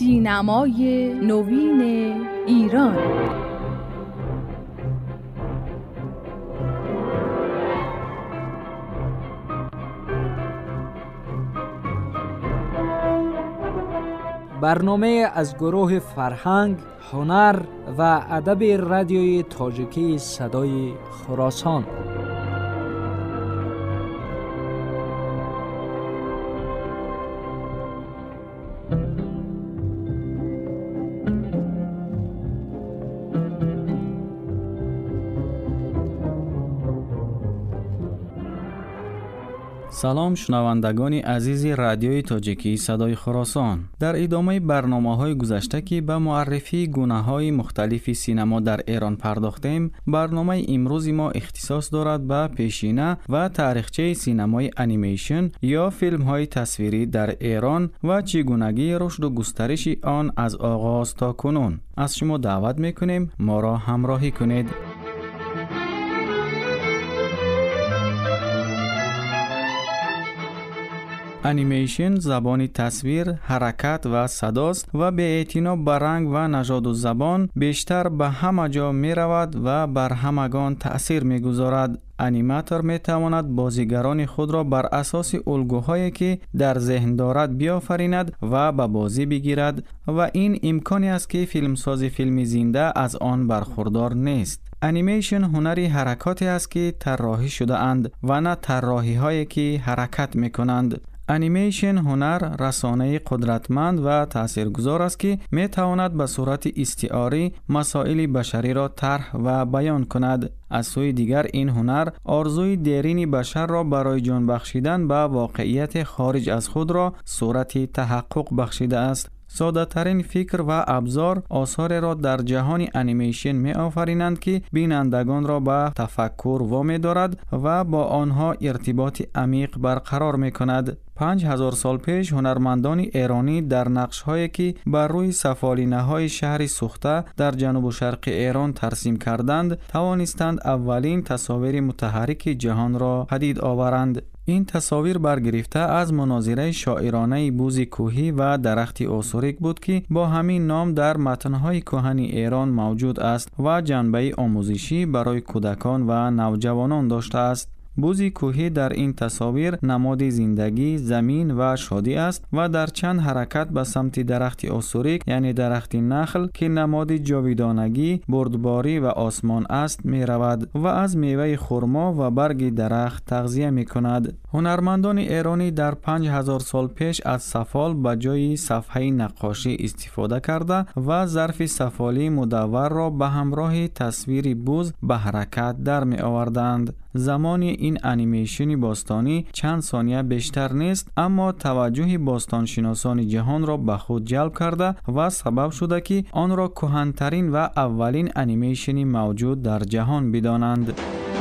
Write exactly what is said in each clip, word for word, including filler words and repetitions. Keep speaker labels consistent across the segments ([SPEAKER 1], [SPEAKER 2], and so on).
[SPEAKER 1] سینمای نوین ایران.
[SPEAKER 2] برنامه از گروه فرهنگ، هنر و ادب رادیوی تاجیکی صدای خراسان.
[SPEAKER 3] سلام شنوندگان عزیز رادیوی تاجیکی صدای خراسان. در ادامه برنامه‌های گذشته که به معرفی گونه‌های مختلف سینما در ایران پرداختیم، برنامه امروز ما اختصاص دارد به پیشینه و تاریخچه سینمای انیمیشن یا فیلم‌های تصویری در ایران و چگونگی رشد و گسترش آن از آغاز تا کنون. از شما دعوت می‌کنیم ما را همراهی کنید. انیمیشن زبان تصویر، حرکت و صداست و به اعتنا به رنگ و نژاد و زبان بیشتر به همه جا می رود و بر همگان تأثیر می گذارد. انیماتور می تواند بازیگران خود را بر اساس الگوهایی که در ذهن دارد بیافریند و به بازی بگیرد و این امکانی است که فیلمساز فیلم زنده از آن برخوردار نیست. انیمیشن هنری حرکاتی است که طراحی شده اند و نه طراحی هایی که حرکت می کنند. انیمیشن هنر رسانه قدرتمند و تاثیرگذار است که می تواند به صورت استعاری مسائل بشری را طرح و بیان کند. از سوی دیگر این هنر آرزوی دیرین بشر را برای جان بخشیدن به واقعیت خارج از خود را صورت تحقق بخشیده است. ساده ترین فکر و ابزار آثار را در جهان انیمیشن می آفرینند که بینندگان را به تفکر وامی دارد و با آنها ارتباط عمیق برقرار می کند. پنج هزار سال پیش هنرمندان ایرانی در نقش‌هایی که بر روی سفالینه‌های شهر سوخته در جنوب و شرق ایران ترسیم کردند، توانستند اولین تصاویر متحرک جهان را پدید آورند. این تصاویر برگرفته از مناظره شاعرانه بوز کوهی و درخت اوسوریک بود که با همین نام در متن‌های کهن ایران موجود است و جنبه آموزشی برای کودکان و نوجوانان داشته است. بوزی کوهی در این تصاویر نماد زندگی، زمین و شادی است و در چند حرکت به سمت درخت اوسوریک یعنی درخت نخل که نماد جاویدانگی، بردباری و آسمان است می رود و از میوه خرما و برگ درخت تغذیه می کند. هنرمندان ایرانی در پنج هزار سال پیش از سفال به جای صفحه نقاشی استفاده کرده و ظرف سفالی مدور را به همراه تصویر بوز به حرکت در می آوردند. زمان این انیمیشن باستانی چند ثانیه بیشتر نیست، اما توجه باستانشناسان جهان را به خود جلب کرده و سبب شده که آن را کهن‌ترین و اولین انیمیشن موجود در جهان بدانند.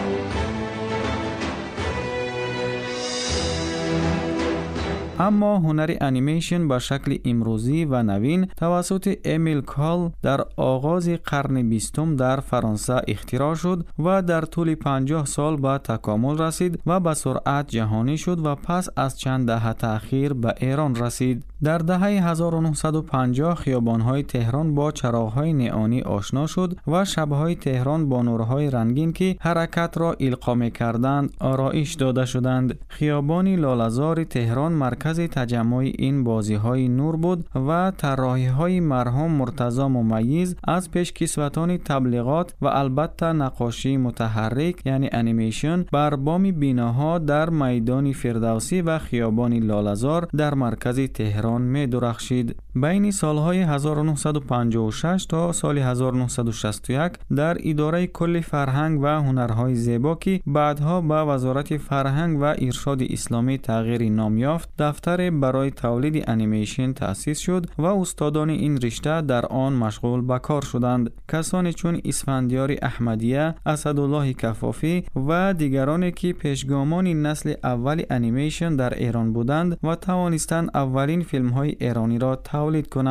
[SPEAKER 3] اما هنر انیمیشن به شکل امروزی و نوین توسط امیل کال در آغاز قرن بیستم در فرانسه اختراع شد و در طول پنجاه سال به تکامل رسید و به سرعت جهانی شد و پس از چند دهه تأخیر به ایران رسید. در دهه هزار و نهصد و پنجاه خیابان‌های تهران با چراغ‌های نئونی آشنا شد و شب‌های تهران با نورهای رنگین که حرکت را القا می‌کردند آرایش داده شدند. خیابان لاله‌زار تهران مرکز تجمع این بازی‌های نور بود و طراحی‌های مرحوم مرتضی ممیز از پیشکسوتان تبلیغات و البته نقاشی متحرک یعنی انیمیشن بر بام بیناها در میدان فردوسی و خیابان لاله‌زار در مرکز تهران می درخشید. بین سالهای هزار و نهصد و پنجاه و شش تا سال هزار و نهصد و شصت و یک در اداره کل فرهنگ و هنرهای زیبا که بعدها به وزارت فرهنگ و ارشاد اسلامی تغییر نام یافت، دفتر برای تولید انیمیشن تأسیس شد و استادان این رشته در آن مشغول به کار شدند. کسانی چون اسفندیار احمدیه، اسدالله کفافی و دیگرانی که پیشگامان نسل اول انیمیشن در ایران بودند و توانستند اولین فیلم‌های ایرانی را تولید کنند.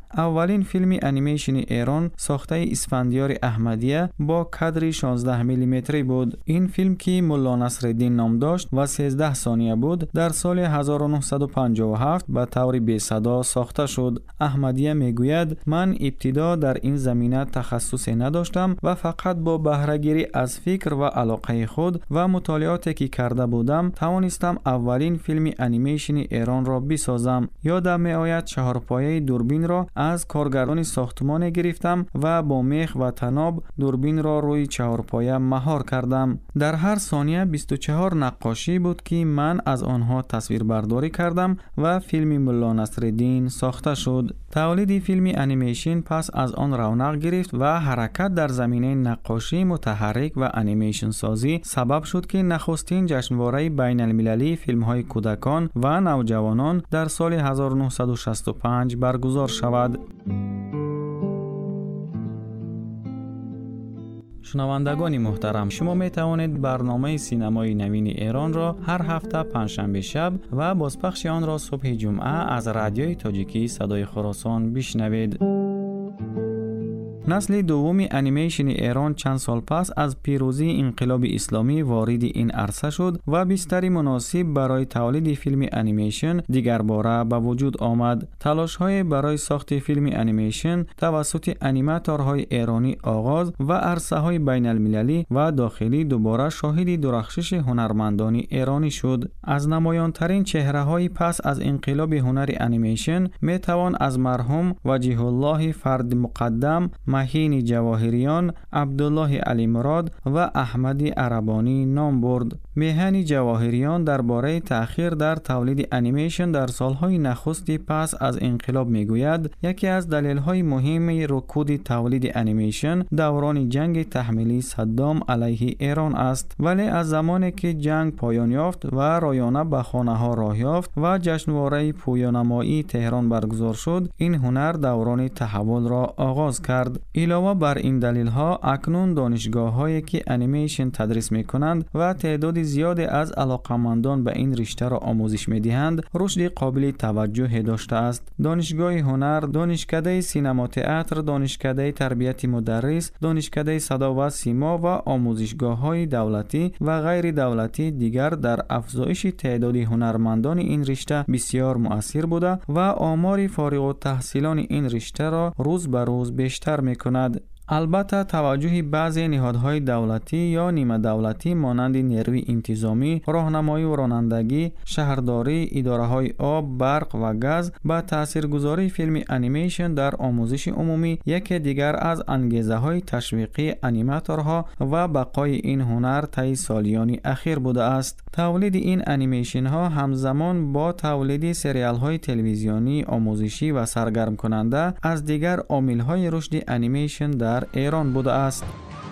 [SPEAKER 3] اولین فیلم انیمیشن ایران ساخته اسفندیار احمدیه با کادر شانزده میلیمتری بود. این فیلم که ملا نصرالدین نام داشت و سیزده ثانیه بود در سال هزار و نهصد و پنجاه و هفت به طور بی صدا ساخته شد. احمدیه میگوید من ابتدا در این زمینه تخصصی نداشتم و فقط با بهره‌گیری از فکر و علاقه خود و مطالعاتی که کرده بودم توانستم اولین فیلم انیمیشن ایران را بسازم. یادم میآید چهارپایه دوربین را از کارگردان ساختمان گرفتم و با میخ و طناب دوربین را روی چهارپایه مهار کردم. در هر ثانیه بیست و چهار نقاشی بود که من از آنها تصویر برداری کردم و فیلم ملا نصرالدین ساخته شد. تولید فیلم انیمیشن پس از آن رونق گرفت و حرکت در زمینه نقاشی متحرک و انیمیشن سازی سبب شد که نخستین جشنواره بین المللی فیلم های کودکان و نوجوانان در سال هزار و نهصد و شصت و پنج برگزار شود. شنوندگان محترم، شما می توانید برنامه سینمای نوین ایران را هر هفته پنجشنبه شب و بازپخش آن را صبح جمعه از رادیوی تاجیکی صدای خراسان بشنوید. نسل دوم انیمیشن ایران چند سال پس از پیروزی انقلاب اسلامی وارد این عرصه شد و بستری مناسب برای تولید فیلم انیمیشن دیگر باره به وجود آمد. تلاش‌های برای ساخت فیلم انیمیشن توسط انیماتورهای ایرانی آغاز و عرصه‌های بین المللی و داخلی دوباره شاهد درخشش هنرمندان ایرانی شد. از نمایان‌ترین چهره‌های پس از انقلاب هنر انیمیشن می توان از مرحوم وجیه الله فرد مقدم، مهین جواهریان، عبدالله علی مراد و احمدی عربانی نام برد. مهین جواهریان درباره تأخیر در تولید انیمیشن در سالهای نخست پس از انقلاب میگوید یکی از دلایل مهم رکود تولید انیمیشن دوران جنگ تحمیلی صدام علیه ایران است، ولی از زمانی که جنگ پایان یافت و رایانه به خانه ها راه یافت و جشنواره پویانمایی تهران برگزار شد، این هنر دوران تحول را آغاز کرد. علاوه بر این دلیل ها اکنون دانشگاه هایی که انیمیشن تدریس می کنند و تعداد زیادی از علاقمندان به این رشته را آموزش می دهند رشد قابل توجه داشته است. دانشگاه هنر، دانشکده سینما تئاتر، دانشکده تربیت مدرس، دانشکده صدا و سیما و آموزشگاه های دولتی و غیر دولتی دیگر در افزایش تعداد هنرمندان این رشته بسیار مؤثر بوده و آمار فارغ التحصیلان این رشته را روز به روز بیشتر می کند. البته توجه بعضی نهادهای دولتی یا نیمه دولتی مانند نیروی انتظامی، راهنمایی و رانندگی، شهرداری، اداره‌های آب، برق و گاز به تاثیرگذاری فیلم انیمیشن در آموزش عمومی یکی دیگر از انگیزه‌های تشویقی انیماتورها و بقای این هنر طی سالیان اخیر بوده است. تولید این انیمیشن ها همزمان با تولید سریال های تلویزیونی آموزشی و سرگرم کننده از دیگر عامل‌های رشد انیمیشن در ایران بوده است.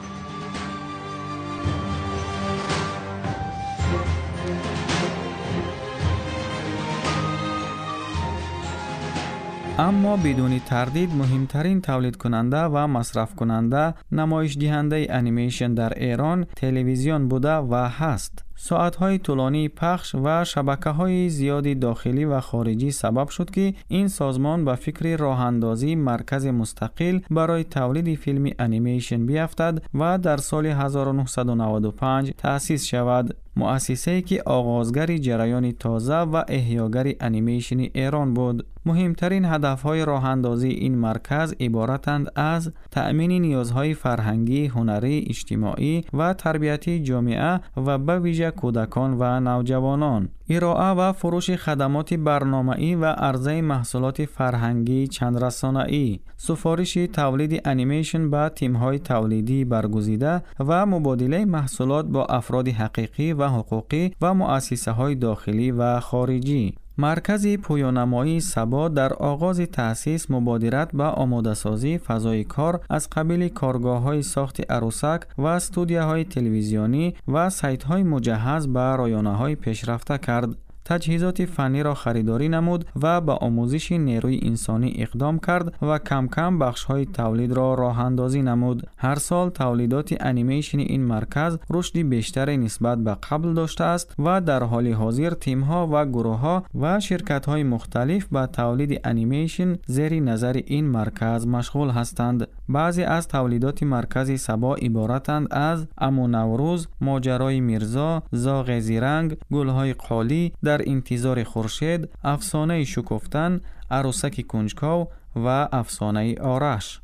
[SPEAKER 3] اما بدون تردید مهمترین تولید کننده و مصرف کننده نمایش دهنده انیمیشن در ایران تلویزیون بوده و هست. ساعت‌های طولانی پخش و شبکه‌های زیادی داخلی و خارجی سبب شد که این سازمان به فکر راه‌اندازی مرکز مستقل برای تولید فیلم انیمیشن بیفتد و در سال هزار و نهصد و نود و پنج تأسیس شود. مؤسسه‌ای که آغازگر جریان تازه و احیاگر انیمیشن ایران بود. مهمترین هدف‌های راه‌اندازی این مرکز عبارتند از تأمین نیازهای فرهنگی، هنری، اجتماعی و تربیتی جامعه و به ویژه کودکان و نوجوانان، ارائه و فروش خدمات برنامه‌ای و عرضه محصولات فرهنگی چند رسانه‌ای، سفارش تولید انیمیشن به تیم‌های تولیدی برگزیده و مبادله محصولات با افراد حقیقی و حقوقی و مؤسسه‌های داخلی و خارجی. مرکز پویانمایی سبا در آغاز تأسیس مبادرت به آماده‌سازی فضای کار از قبیل کارگاه‌های ساخت عروسک و استودیوهای تلویزیونی و سایت‌های مجهز به رایانه‌های پیشرفته کرد. تجهیزات فنی را خریداری نمود و به آموزش نیروی انسانی اقدام کرد و کم کم بخش‌های تولید را راه اندازی نمود. هر سال تولیدات انیمیشن این مرکز رشد بیشتری نسبت به قبل داشته است و در حال حاضر تیم‌ها و گروه‌ها و شرکت‌های مختلف به تولید انیمیشن زیر نظر این مرکز مشغول هستند. بعضی از تولیدات مرکز سبا عبارتند از امو نوروز، ماجرای میرزا، زاغ زیرنگ، گل‌های قالی، در انتظار خورشید، افسانه شکفتن، عروسک کنجکاو و افسانه آرش.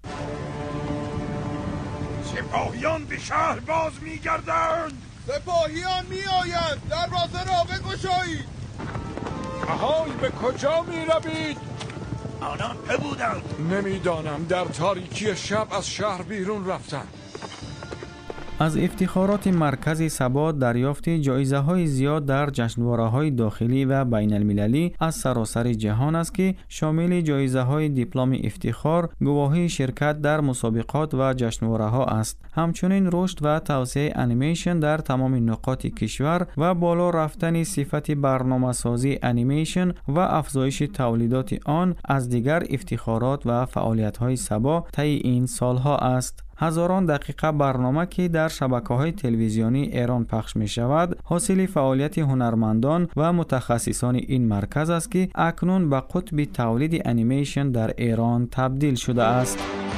[SPEAKER 4] سپاهیان به شهر باز می‌گردند.
[SPEAKER 5] سپاهیان می‌آیند. دروازه را بگشایید.
[SPEAKER 4] آهای به کجا می‌روید؟ آنان که بودند؟ نمی‌دانم. در تاریکی شب از شهر بیرون رفتند.
[SPEAKER 3] از افتخارات مرکز سبا دریافت جایزه‌های زیاد در جشنواره‌های داخلی و بین المللی از سراسر جهان است که شامل جایزه‌های دیپلم افتخار، گواهی شرکت در مسابقات و جشنواره‌ها است. همچنین رشد و توسعه انیمیشن در تمام نقاط کشور و بالا رفتن صفت برنامه‌سازی انیمیشن و افزایش تولیدات آن از دیگر افتخارات و فعالیت‌های سبا طی این سالها است. هزاران دقیقه برنامه که در شبکه‌های تلویزیونی ایران پخش می‌شود، حاصل فعالیت هنرمندان و متخصصان این مرکز است که اکنون به قطب تولید انیمیشن در ایران تبدیل شده است.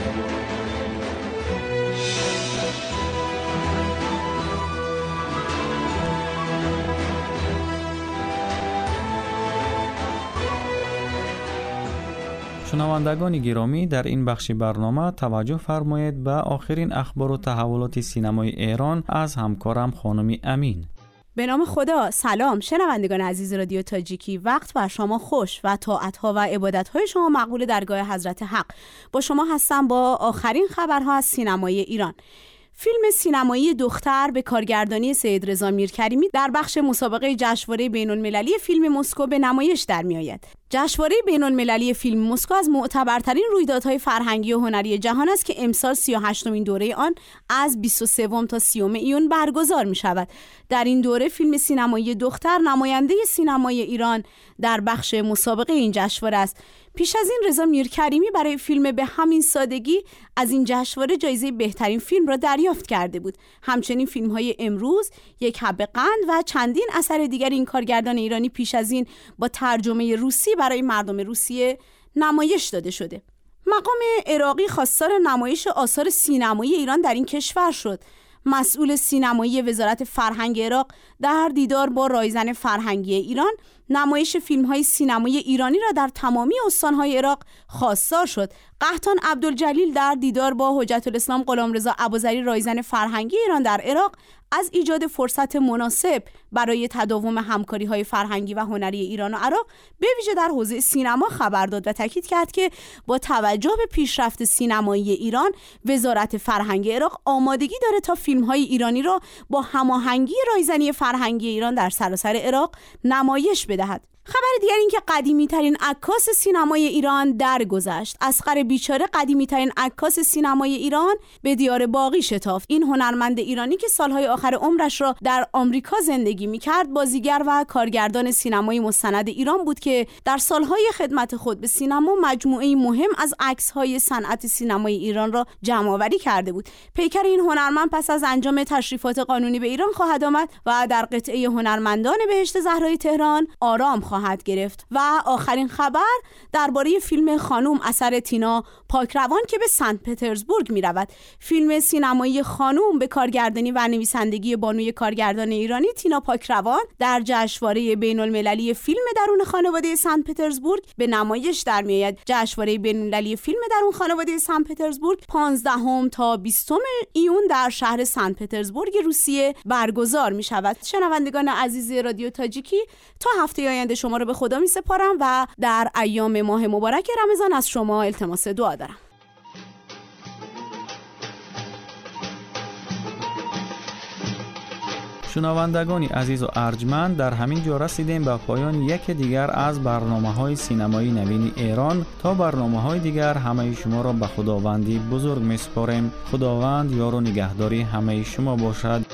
[SPEAKER 3] شنوندگان گرامی، در این بخش برنامه توجه فرمایید به آخرین اخبار و تحولات سینمای ایران از همکارم خانم امین.
[SPEAKER 6] به نام خدا. سلام شنوندگان عزیز رادیو تاجیکی، وقت بر شما خوش و طاعت‌ها و عبادت‌های شما مقبول درگاه حضرت حق. با شما هستم با آخرین خبرها از سینمای ایران. فیلم سینمایی دختر به کارگردانی سید رضا میرکریمی در بخش مسابقه جشنواره بین‌المللی فیلم مسکو به نمایش در می‌آید. جشنواره بین‌المللی فیلم مسکو از معتبرترین رویدادهای فرهنگی و هنری جهان است که امسال سی و هشتمین دوره آن از بیست و سوم تا سی ایون برگزار می‌شود. در این دوره فیلم سینمایی دختر نماینده سینمای ایران در بخش مسابقه این جشنواره است. پیش از این رضا میرکریمی برای فیلم به همین سادگی از این جشنواره جایزه بهترین فیلم را دریافت کرده بود. همچنین فیلم‌های امروز، یک حبه قند و چندین اثر دیگر این کارگردان ایرانی پیش از این با ترجمه روسی برای مردم روسیه نمایش داده شده. مقام عراقی خواستار نمایش آثار سینمایی ایران در این کشور شد. مسئول سینمایی وزارت فرهنگ عراق در دیدار با رایزن فرهنگی ایران نمایش فیلم‌های سینمایی ایرانی را در تمامی استان‌های عراق خواستار شد. قحطان عبدالجلیل در دیدار با حجت الاسلام غلامرضا ابوذری رایزن فرهنگی ایران در عراق از ایجاد فرصت مناسب برای تداوم همکاری‌های فرهنگی و هنری ایران و عراق به ویژه در حوزه سینما خبر داد و تاکید کرد که با توجه به پیشرفت سینمایی ایران، وزارت فرهنگ عراق آمادگی داره تا فیلم‌های ایرانی را با هماهنگی رایزنی فرهنگی ایران در سراسر عراق نمایش بدهد. خبر دیگر این که قدیمی ترین عکاس سینمای ایران درگذشت. اصغر بیچاره قدیمی ترین عکاس سینمای ایران به دیار باقی شتافت. این هنرمند ایرانی که سالهای آخر عمرش را در آمریکا زندگی می‌کرد، بازیگر و کارگردان سینمای مستند ایران بود که در سالهای خدمت خود به سینما مجموعه‌ای مهم از عکس‌های صنعت سینمای ایران را جمع‌آوری کرده بود. پیکر این هنرمند پس از انجام تشریفات قانونی به ایران خواهد آمد و در قطعه هنرمندان بهشت زهرای تهران آرام خواهد گرفت. و آخرین خبر درباره فیلم خانوم اثر تینا پاکروان که به سنت پترزبورگ می رود. فیلم سینمایی خانوم به کارگردانی و نویسندگی بانوی کارگردان ایرانی تینا پاکروان در جشنواره بین المللی فیلم درون خانواده سنت پترزبورگ به نمایش در می آید. جشنواره بین المللی فیلم درون خانواده سنت پترزبورگ پانزدهم تا بیستم ایون در شهر سنت پترزبورگ روسیه برگزار می شود. شنوندگان عزیز رادیو تاجیکی، تا هفته آینده شما رو به خدا می سپارم و در ایام ماه مبارک رمضان از شما التماس دعا دارم.
[SPEAKER 3] شنوندگان عزیز و ارجمند، در همین جا رسیدیم به پایان یک دیگر از برنامه‌های سینمایی نوین ایران. تا برنامه‌های دیگر همه شما را به خداوندی بزرگ می‌سپاریم. خداوند یار و نگهداری همه شما باشد.